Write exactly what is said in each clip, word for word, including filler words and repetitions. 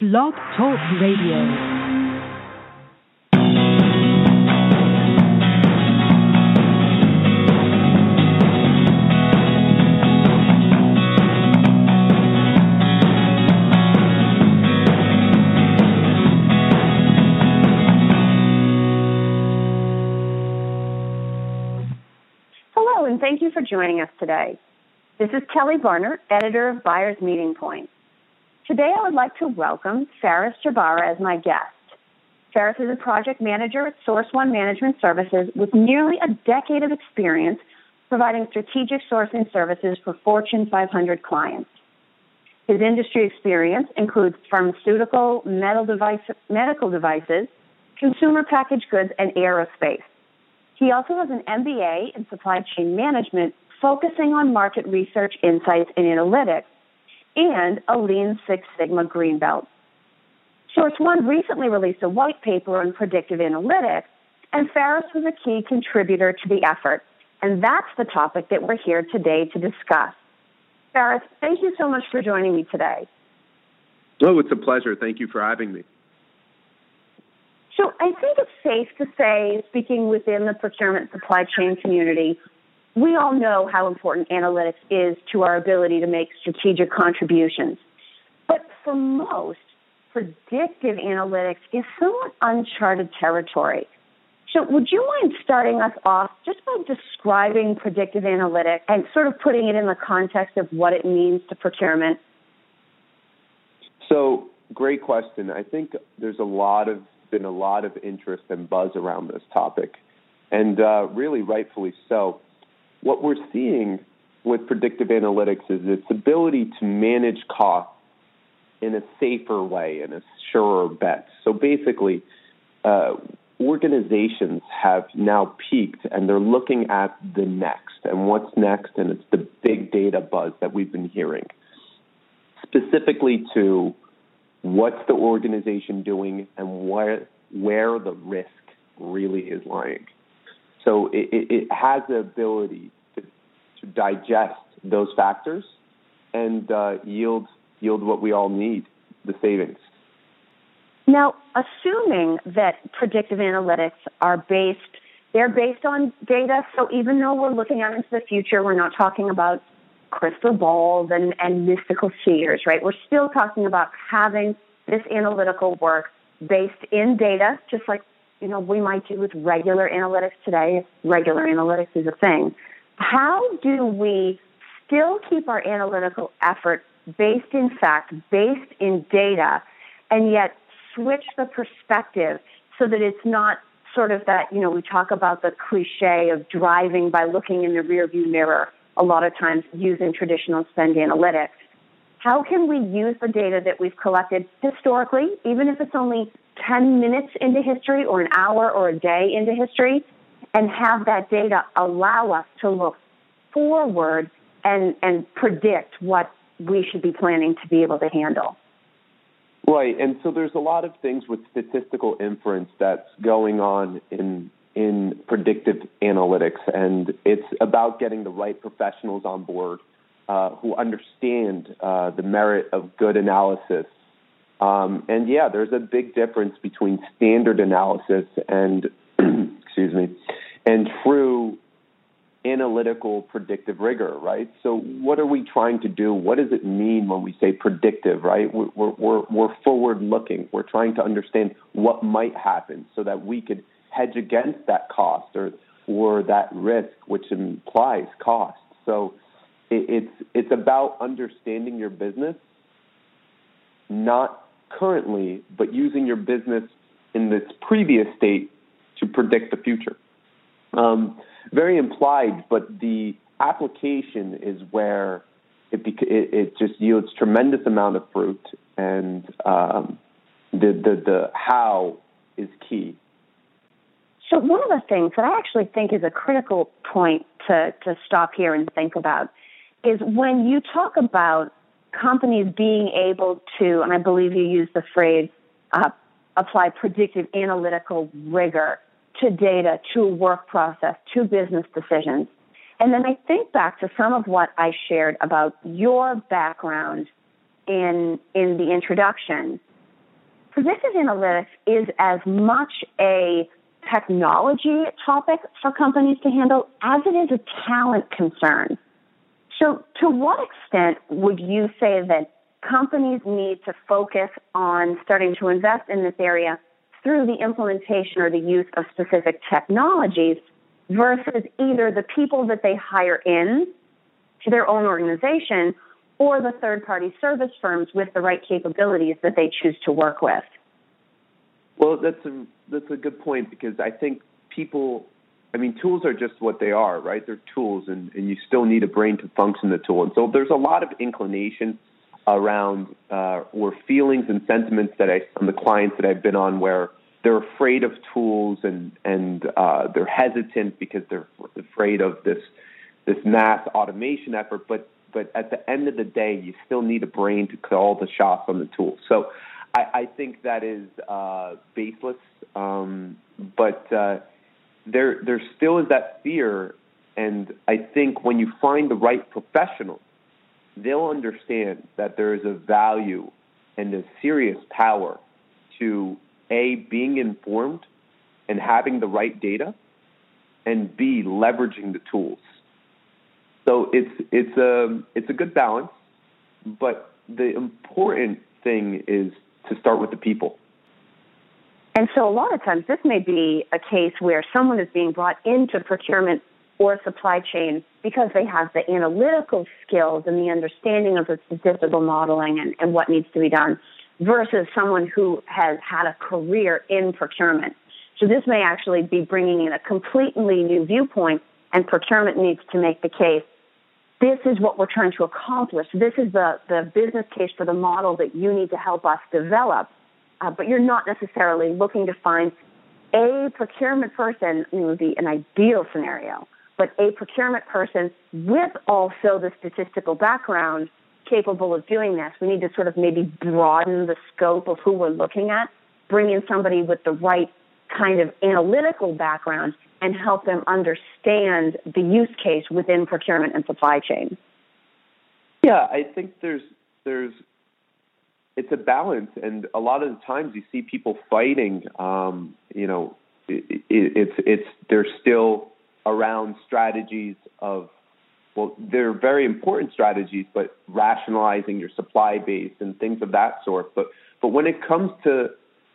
Blog Talk Radio. Thank you for joining us today. This is Kelly Barnard, editor of Buyer's Meeting Point. Today I would like to welcome Faris Jabara as my guest. Faris is a project manager at Source One Management Services with nearly a decade of experience providing strategic sourcing services for Fortune five hundred clients. His industry experience includes pharmaceutical, medical, device, medical devices, consumer packaged goods, and aerospace. He also has an M B A in supply chain management, focusing on market research, insights, and analytics, and a Lean Six Sigma Green Belt. Source One recently released a white paper on predictive analytics, and Faris was a key contributor to the effort. And that's the topic that we're here today to discuss. Faris, thank you so much for joining me today. Oh, it's a pleasure. Thank you for having me. So I think it's safe to say, speaking within the procurement supply chain community, we all know how important analytics is to our ability to make strategic contributions. But for most, predictive analytics is somewhat uncharted territory. So would you mind starting us off just by describing predictive analytics and sort of putting it in the context of what it means to procurement? So, great question. I think there's a lot of been a lot of interest and buzz around this topic, and uh, really rightfully so. What we're seeing with predictive analytics is its ability to manage costs in a safer way, in a surer bet. So basically, uh, organizations have now peaked, and they're looking at the next, and what's next, and it's the big data buzz that we've been hearing, specifically to what's the organization doing and where where the risk really is lying. So it, it, it has the ability to, to digest those factors and uh, yield yield what we all need, the savings. Now, assuming that predictive analytics are based, they're based on data, so even though we're looking out into the future, we're not talking about crystal balls and, and mystical seers, right? We're still talking about having this analytical work based in data, just like, you know, we might do with regular analytics today, if regular analytics is a thing. How do we still keep our analytical effort based in fact, based in data, and yet switch the perspective so that it's not sort of that, you know, we talk about the cliche of driving by looking in the rearview mirror, a lot of times using traditional spend analytics. How can we use the data that we've collected historically, even if it's only ten minutes into history or an hour or a day into history, and have that data allow us to look forward and, and predict what we should be planning to be able to handle? Right, and so there's a lot of things with statistical inference that's going on in in predictive analytics, and it's about getting the right professionals on board uh, who understand uh, the merit of good analysis. Um, and yeah, there's a big difference between standard analysis and, excuse me, and true analytical predictive rigor, right? So what are we trying to do? What does it mean when we say predictive, right? We're, we're, we're forward-looking. We're trying to understand what might happen so that we could hedge against that cost or, or that risk, which implies cost. So it, it's, it's about understanding your business, not currently, but using your business in this previous state to predict the future. Um, very implied, but the application is where it, bec- it, it just yields tremendous amount of fruit, and um, the, the the how is key. So one of the things that I actually think is a critical point to, to stop here and think about is when you talk about companies being able to, and I believe you used the phrase, uh, apply predictive analytical rigor to data, to a work process, to business decisions. And then I think back to some of what I shared about your background in in the introduction. predictive analytics is as much a technology topic for companies to handle as it is a talent concern. So to what extent would you say that companies need to focus on starting to invest in this area through the implementation or the use of specific technologies versus either the people that they hire in to their own organization or the third-party service firms with the right capabilities that they choose to work with? Well, that's a, that's a good point, because I think people, I mean, tools are just what they are, right? They're tools, and, and you still need a brain to function the tool. And so there's a lot of inclination around uh, or feelings and sentiments that I, on the clients that I've been on, where they're afraid of tools and, and uh, they're hesitant because they're afraid of this this mass automation effort. But but at the end of the day, you still need a brain to call the shots on the tool. So I, I think that is uh, baseless. Um, but uh, there there still is that fear, and I think when you find the right professional, they'll understand that there is a value and a serious power to A, being informed and having the right data, and B, leveraging the tools. So it's it's a it's a good balance, but the important thing is to start with the people. And so a lot of times this may be a case where someone is being brought into procurement or supply chain because they have the analytical skills and the understanding of the statistical modeling and, and what needs to be done, versus someone who has had a career in procurement. So this may actually be bringing in a completely new viewpoint, and procurement needs to make the case, this is what we're trying to accomplish. This is the, the business case for the model that you need to help us develop. Uh, but you're not necessarily looking to find a procurement person, it would be an ideal scenario, but a procurement person with also the statistical background capable of doing this. We need to sort of maybe broaden the scope of who we're looking at, bring in somebody with the right kind of analytical background, and help them understand the use case within procurement and supply chain. Yeah, I think there's there's it's a balance, and a lot of the times you see people fighting. Um, you know, it, it, it's it's they're still around strategies of, well, they're very important strategies, but rationalizing your supply base and things of that sort. But but when it comes to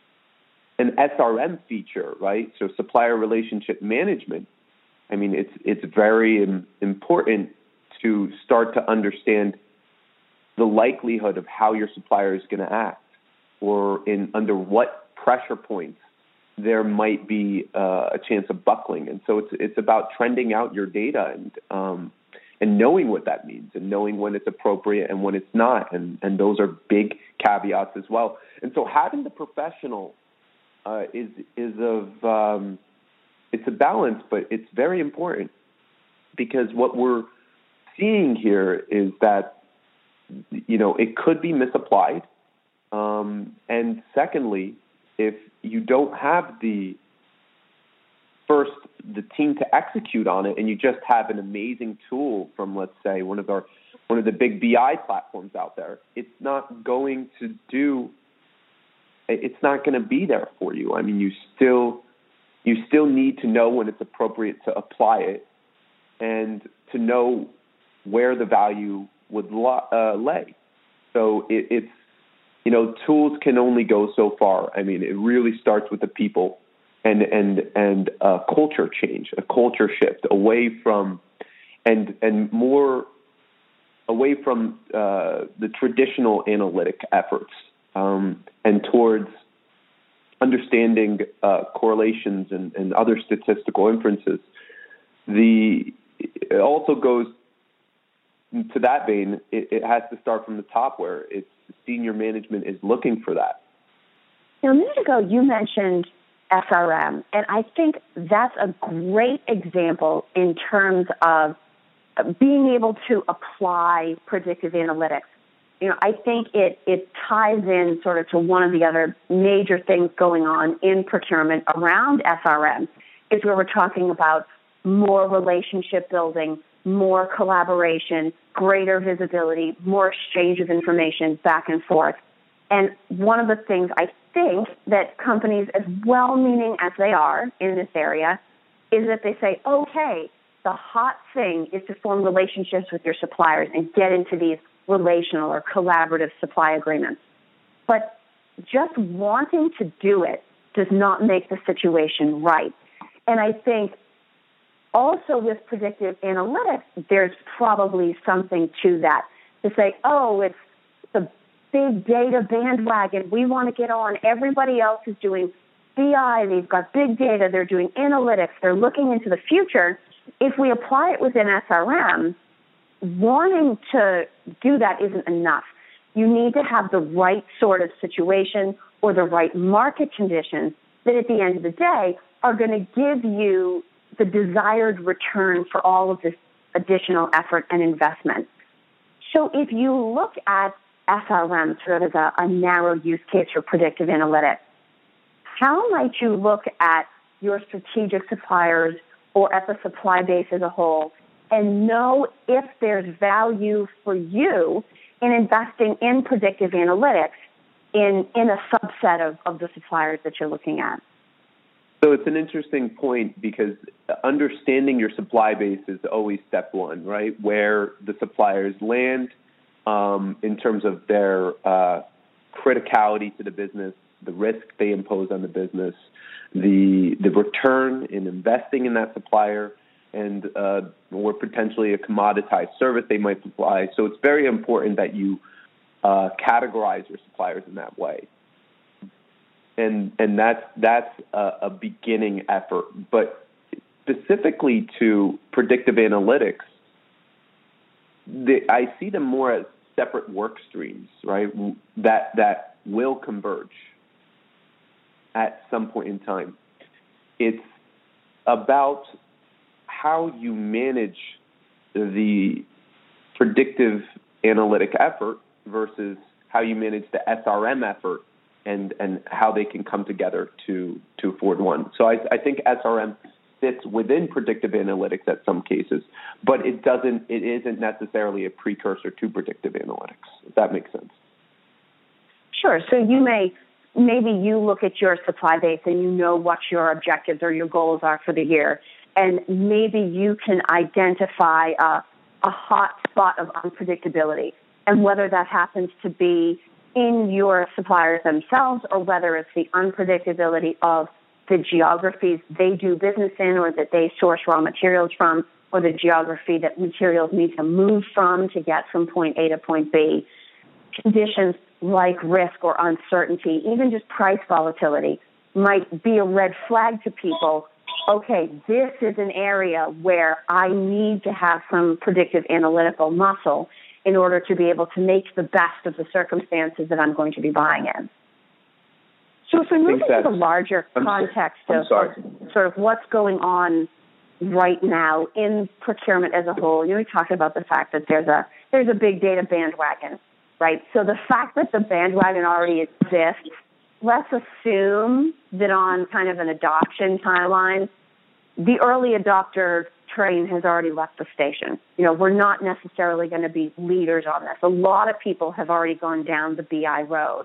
an S R M feature, right? So supplier relationship management. I mean, it's it's very important to start to understand the likelihood of how your supplier is going to act, or in under what pressure points there might be uh, a chance of buckling. And so it's it's about trending out your data and um, and knowing what that means, and knowing when it's appropriate and when it's not. And and those are big caveats as well. And so having the professional Uh, is is of um, it's a balance, but it's very important, because what we're seeing here is that, you know, it could be misapplied, um, and secondly, if you don't have the first the team to execute on it, and you just have an amazing tool from, let's say, one of our one of the big B I platforms out there, it's not going to do. It's not going to be there for you. I mean, you still you still need to know when it's appropriate to apply it, and to know where the value would uh, lay. So it, it's, you know, tools can only go so far. I mean, it really starts with the people, and and and a culture change, a culture shift away from and and more away from uh, the traditional analytic efforts. Um, and towards understanding uh, correlations and, and other statistical inferences. The it also goes to that vein. It, it has to start from the top, where it's senior management is looking for that. Now, a minute ago, you mentioned S R M, and I think that's a great example in terms of being able to apply predictive analytics. You know, I think it, it ties in sort of to one of the other major things going on in procurement around S R M, is where we're talking about more relationship building, more collaboration, greater visibility, more exchange of information back and forth. And one of the things I think that companies, as well-meaning as they are in this area, is that they say, okay, the hot thing is to form relationships with your suppliers and get into these relational or collaborative supply agreements. But just wanting to do it does not make the situation right. And I think also with predictive analytics, there's probably something to that. To say, oh, it's the big data bandwagon. We want to get on. Everybody else is doing B I. They've got big data. They're doing analytics. They're looking into the future. If we apply it within S R M, wanting to do that isn't enough. You need to have the right sort of situation or the right market conditions that at the end of the day are going to give you the desired return for all of this additional effort and investment. So if you look at S R M sort of as a, a narrow use case for predictive analytics, how might you look at your strategic suppliers or at the supply base as a whole and know if there's value for you in investing in predictive analytics in, in a subset of, of the suppliers that you're looking at? So it's an interesting point because understanding your supply base is always step one, right? Where the suppliers land um, in terms of their uh, criticality to the business, the risk they impose on the business, the the return in investing in that supplier, and uh, or potentially a commoditized service they might supply. So it's very important that you uh, categorize your suppliers in that way. And and that's that's a, a beginning effort. But specifically to predictive analytics, the, I see them more as separate work streams, right? That that will converge at some point in time. It's about how you manage the predictive analytic effort versus how you manage the S R M effort. And, and how they can come together to, to afford one. So I, I think S R M fits within predictive analytics at some cases, but it doesn't. It isn't necessarily a precursor to predictive analytics. If that makes sense. Sure. So you may maybe you look at your supply base and you know what your objectives or your goals are for the year, and maybe you can identify a, a hot spot of unpredictability, and whether that happens to be in your suppliers themselves, or whether it's the unpredictability of the geographies they do business in or that they source raw materials from, or the geography that materials need to move from to get from point A to point B. Conditions like risk or uncertainty, even just price volatility, might be a red flag to people. Okay, this is an area where I need to have some predictive analytical muscle in order to be able to make the best of the circumstances that I'm going to be buying in. So if we move into the larger I'm context I'm of, of sort of what's going on right now in procurement as a whole, you know, we talked about the fact that there's a there's a big data bandwagon, right? So the fact that the bandwagon already exists, let's assume that on kind of an adoption timeline, the early adopter train has already left the station. You know, we're not necessarily going to be leaders on this. A lot of people have already gone down the B I road.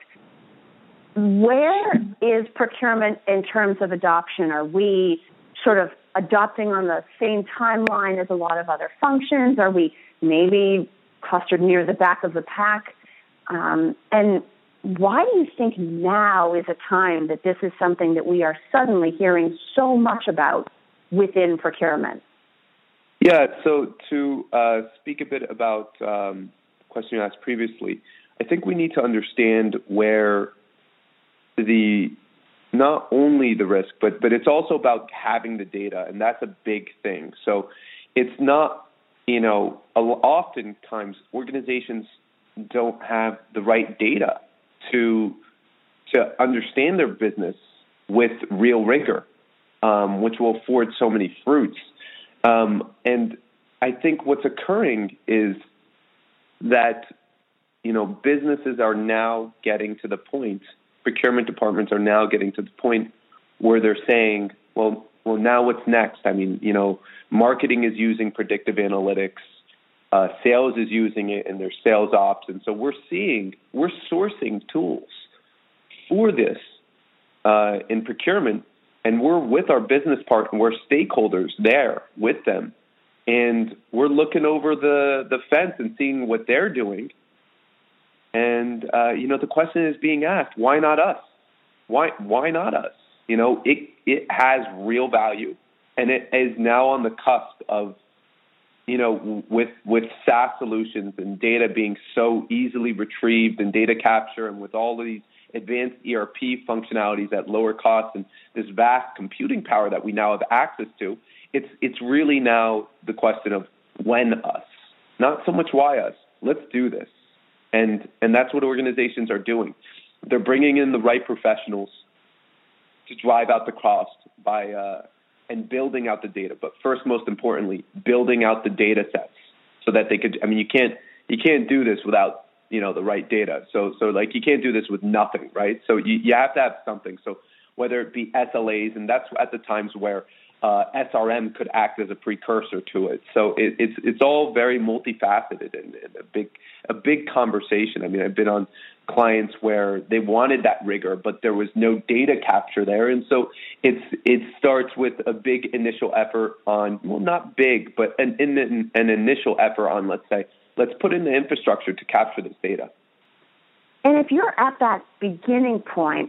Where is procurement in terms of adoption? Are we sort of adopting on the same timeline as a lot of other functions? Are we maybe clustered near the back of the pack? Um, and why do you think now is a time that this is something that we are suddenly hearing so much about within procurement? Yeah, so to uh, speak a bit about um, the question you asked previously, I think we need to understand where the, not only the risk, but, but it's also about having the data, and that's a big thing. So it's not, you know, oftentimes organizations don't have the right data to, to understand their business with real rigor, um, which will afford so many fruits. Um, and I think what's occurring is that, you know, businesses are now getting to the point, procurement departments are now getting to the point where they're saying, well, well, now what's next? I mean, you know, marketing is using predictive analytics. Uh, sales is using it in their sales ops. And so we're seeing, we're sourcing tools for this uh, in procurement, and we're with our business partner, we're stakeholders there with them. And we're looking over the, the fence and seeing what they're doing. And, uh, you know, the question is being asked, why not us? Why, why not us? You know, it, it has real value, and it is now on the cusp of, you know, with with SaaS solutions and data being so easily retrieved and data capture, and with all of these advanced E R P functionalities at lower cost and this vast computing power that we now have access to, it's it's really now the question of when us, not so much why us. Let's do this. And and that's what organizations are doing. They're bringing in the right professionals to drive out the cost by uh, and building out the data. But first, most importantly, building out the data sets so that they could. I mean, you can't you can't do this without, you know, the right data. So so like you can't do this with nothing, right? So you, you have to have something. So whether it be S L As, and that's at the times where uh, S R M could act as a precursor to it. So it, it's it's all very multifaceted and, and a big a big conversation. I mean, I've been on clients where they wanted that rigor, but there was no data capture there, and so it's it starts with a big initial effort on, well, not big, but an an, an initial effort on, let's say, let's put in the infrastructure to capture this data. And if you're at that beginning point,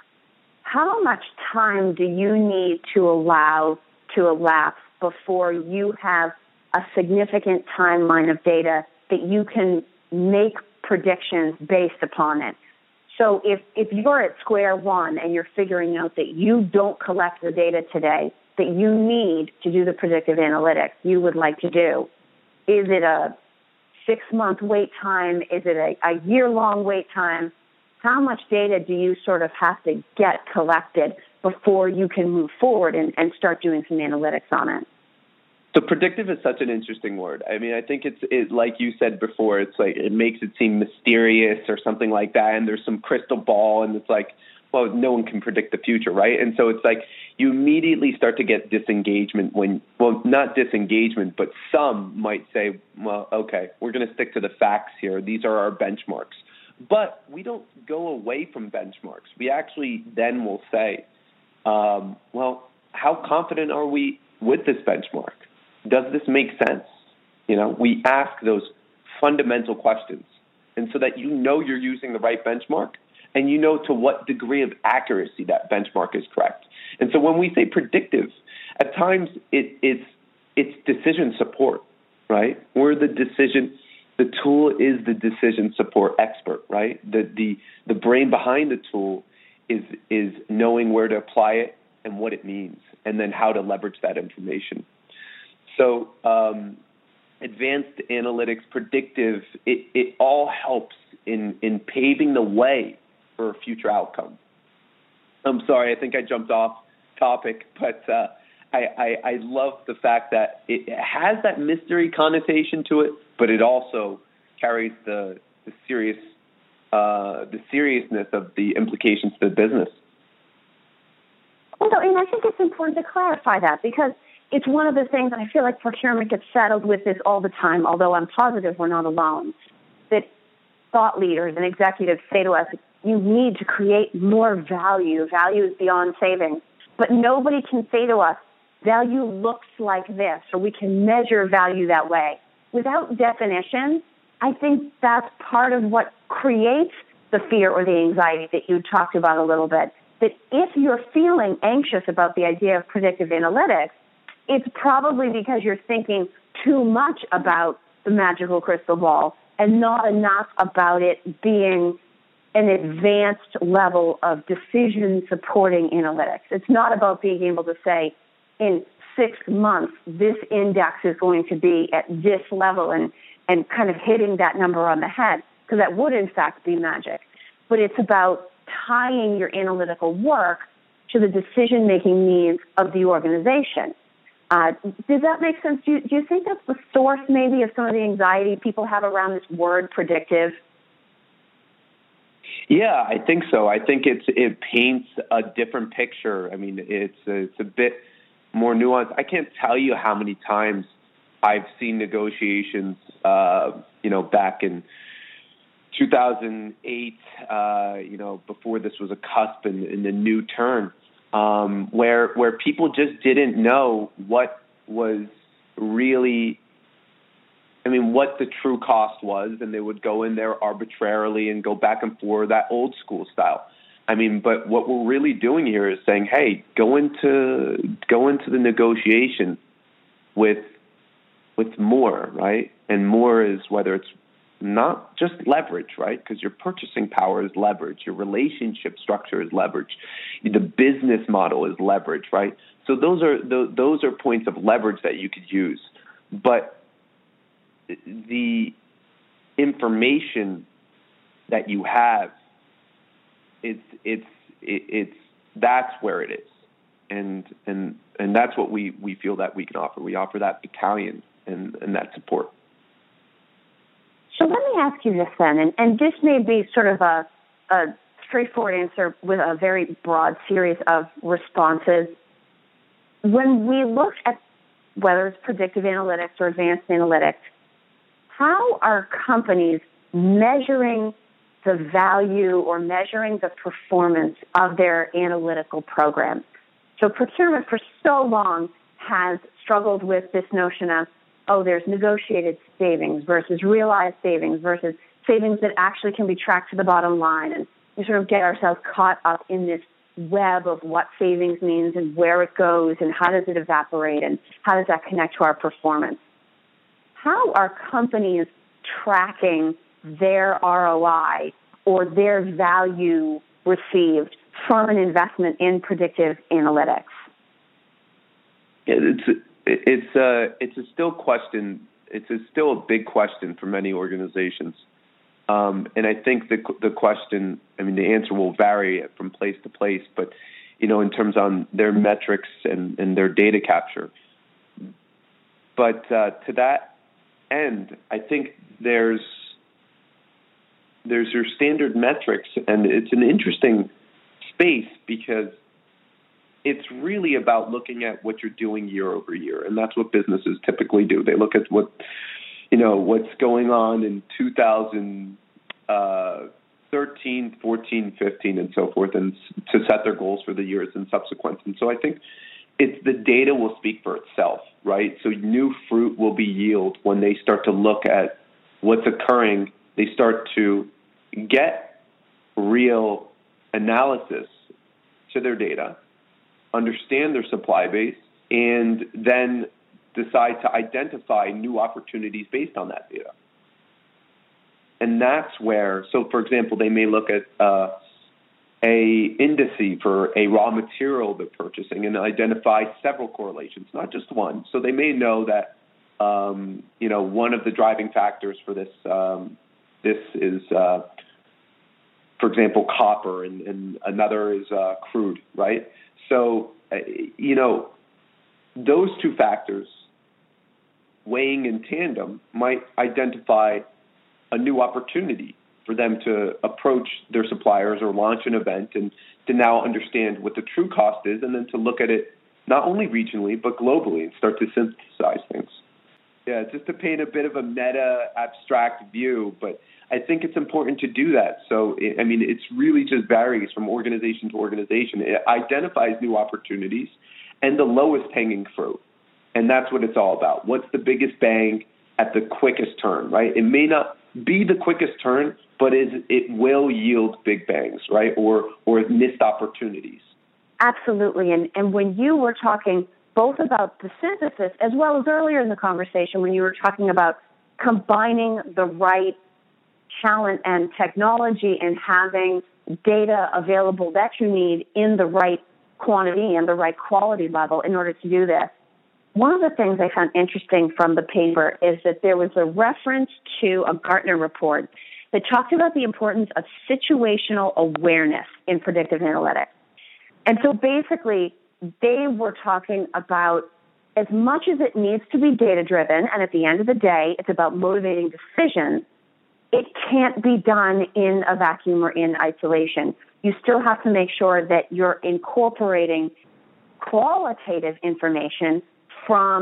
how much time do you need to allow to elapse before you have a significant timeline of data that you can make predictions based upon it? So if, if you're at square one and you're figuring out that you don't collect the data today that you need to do the predictive analytics you would like to do, is it a six-month wait time? Is it a, a year-long wait time? How much data do you sort of have to get collected before you can move forward and, and start doing some analytics on it? So predictive is such an interesting word. I mean, I think it's it, like you said before, it's like it makes it seem mysterious or something like that, and there's some crystal ball, and it's like, well, no one can predict the future, right? And so it's like you immediately start to get disengagement when, well, not disengagement, but some might say, well, okay, we're going to stick to the facts here. These are our benchmarks. But we don't go away from benchmarks. We actually then will say, um, well, how confident are we with this benchmark? Does this make sense? You know, we ask those fundamental questions, and so that you know you're using the right benchmark and you know to what degree of accuracy that benchmark is correct. And so when we say predictive, at times it, it's it's decision support, right? We're the decision. The tool is the decision support expert, right? The the the brain behind the tool is is knowing where to apply it and what it means, and then how to leverage that information. So um, advanced analytics, predictive, it, it all helps in, in paving the way for a future outcome. I'm sorry, I think I jumped off topic, but uh, I, I, I love the fact that it has that mystery connotation to it, but it also carries the, the serious uh, the seriousness of the implications to the business. Well, and I think it's important to clarify that, because it's one of the things, and I feel like procurement gets saddled with this all the time, although I'm positive we're not alone, that thought leaders and executives say to us, you need to create more value. Value is beyond savings. But nobody can say to us, value looks like this, or we can measure value that way. Without definition, I think that's part of what creates the fear or the anxiety that you talked about a little bit, that if you're feeling anxious about the idea of predictive analytics, it's probably because you're thinking too much about the magical crystal ball and not enough about it being an advanced level of decision-supporting analytics. It's not about being able to say, in six months, this index is going to be at this level and, and kind of hitting that number on the head, because that would, in fact, be magic. But it's about tying your analytical work to the decision-making needs of the organization. Uh, does that make sense? Do you, do you think that's the source, maybe, of some of the anxiety people have around this word predictive? Yeah, I think so. I think it's it paints a different picture. I mean, it's it's a bit more nuanced. I can't tell you how many times I've seen negotiations, uh, you know, back in two thousand eight, uh, you know, before this was a cusp in, in the new turn, um, where where people just didn't know what was really, I mean, what the true cost was, and they would go in there arbitrarily and go back and forth, that old school style. I mean, but what we're really doing here is saying, hey, go into go into the negotiation with with more, right? And more is whether it's not just leverage, right? Because your purchasing power is leverage. Your relationship structure is leverage. The business model is leverage, right? So those are those are points of leverage that you could use. But the information that you have, it's it's it's that's where it is, and and and that's what we we feel that we can offer. We offer that battalion and and that support. So let me ask you this then, and, and this may be sort of a, a straightforward answer with a very broad series of responses. When we look at whether it's predictive analytics or advanced analytics, how are companies measuring the value or measuring the performance of their analytical programs? So procurement for so long has struggled with this notion of, oh, there's negotiated savings versus realized savings versus savings that actually can be tracked to the bottom line. And we sort of get ourselves caught up in this web of what savings means and where it goes and how does it evaporate and how does that connect to our performance. How are companies tracking their R O I or their value received from an investment in predictive analytics? Yeah, it's it's a it's a still question. It's a still a big question for many organizations, um, and I think the the question. I mean, the answer will vary from place to place, but you know, in terms on their metrics and, and their data capture. But uh, to that end, I think there's there's your standard metrics, and it's an interesting space because it's really about looking at what you're doing year over year, and that's what businesses typically do. They look at what, you know, what's going on in two thousand thirteen, fourteen, fifteen, and so forth, and to set their goals for the years and subsequent. And so I think it's the data will speak for itself, right? So new fruit will be yield when they start to look at what's occurring. They start to get real analysis to their data, understand their supply base, and then decide to identify new opportunities based on that data. And that's where, so for example, they may look at uh, a indice for a raw material they're purchasing and identify several correlations, not just one. So they may know that, um, you know, one of the driving factors for this, um, this is, uh, for example, copper, and, and another is uh, crude, right? So, uh, you know, those two factors weighing in tandem might identify a new opportunity for them to approach their suppliers or launch an event and to now understand what the true cost is, and then to look at it not only regionally but globally and start to synthesize things. Yeah, just to paint a bit of a meta abstract view, but I think it's important to do that. So, I mean, it's really just varies from organization to organization. It identifies new opportunities and the lowest hanging fruit. And that's what it's all about. What's the biggest bang at the quickest turn, right? It may not be the quickest turn, but is, it will yield big bangs, right? Or, or missed opportunities. Absolutely. And, and when you were talking both about the synthesis as well as earlier in the conversation when you were talking about combining the right talent and technology and having data available that you need in the right quantity and the right quality level in order to do this. One of the things I found interesting from the paper is that there was a reference to a Gartner report that talked about the importance of situational awareness in predictive analytics. And so basically, they were talking about as much as it needs to be data-driven, and at the end of the day, it's about motivating decisions, it can't be done in a vacuum or in isolation. You still have to make sure that you're incorporating qualitative information from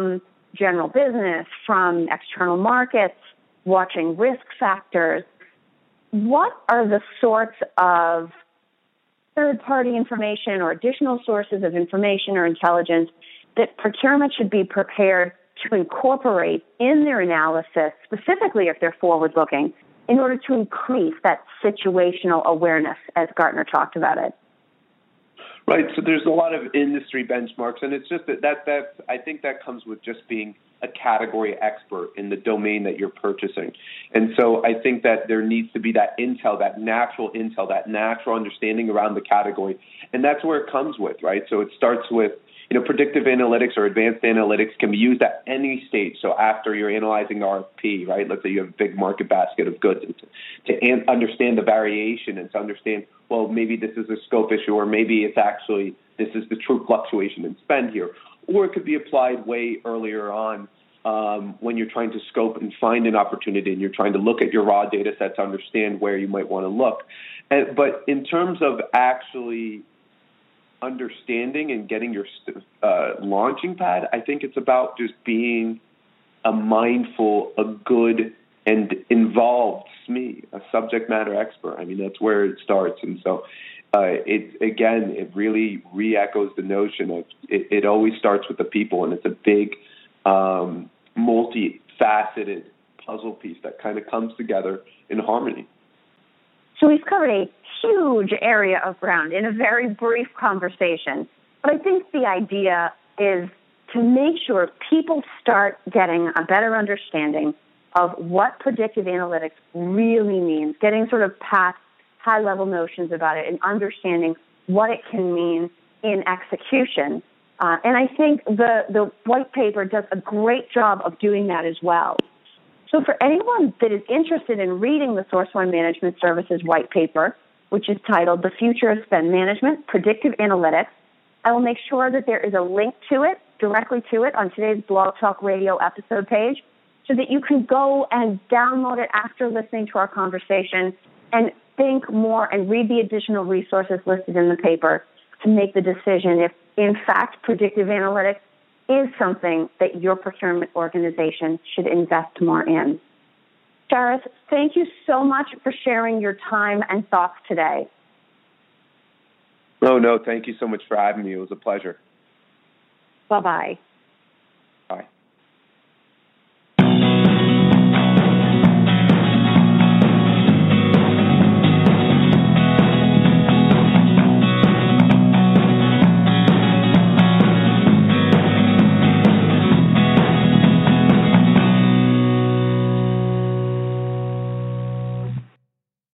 general business, from external markets, watching risk factors. What are the sorts of third-party information or additional sources of information or intelligence that procurement should be prepared to incorporate in their analysis, specifically if they're forward-looking, in order to increase that situational awareness, as Gartner talked about it? Right. So there's a lot of industry benchmarks, and it's just that, that that's, I think that comes with just being a category expert in the domain that you're purchasing. And so I think that there needs to be that intel, that natural intel, that natural understanding around the category. And that's where it comes with, right? So it starts with, you know, predictive analytics or advanced analytics can be used at any stage. So after you're analyzing R F P, right, let's say you have a big market basket of goods, and to, to an, understand the variation and to understand, well, maybe this is a scope issue, or maybe it's actually, this is the true fluctuation in spend here. Or it could be applied way earlier on um, when you're trying to scope and find an opportunity and you're trying to look at your raw data set to understand where you might want to look. And, but in terms of actually understanding and getting your uh, launching pad, I think it's about just being a mindful, a good and involved S M E, a subject matter expert. I mean, that's where it starts. And so uh, it, again, it really re-echoes the notion of it, it always starts with the people, and it's a big, um, multifaceted puzzle piece that kind of comes together in harmony. So we've covered a huge area of ground in a very brief conversation. But I think the idea is to make sure people start getting a better understanding of what predictive analytics really means, getting sort of past high-level notions about it and understanding what it can mean in execution. Uh, and I think the, the white paper does a great job of doing that as well. So for anyone that is interested in reading the SourceOne Management Services white paper, which is titled The Future of Spend Management, Predictive Analytics, I will make sure that there is a link to it, directly to it, on today's Blog Talk Radio episode page, so that you can go and download it after listening to our conversation and think more and read the additional resources listed in the paper to make the decision if, in fact, predictive analytics is something that your procurement organization should invest more in. Charis, thank you so much for sharing your time and thoughts today. Oh, no, thank you so much for having me. It was a pleasure. Bye-bye.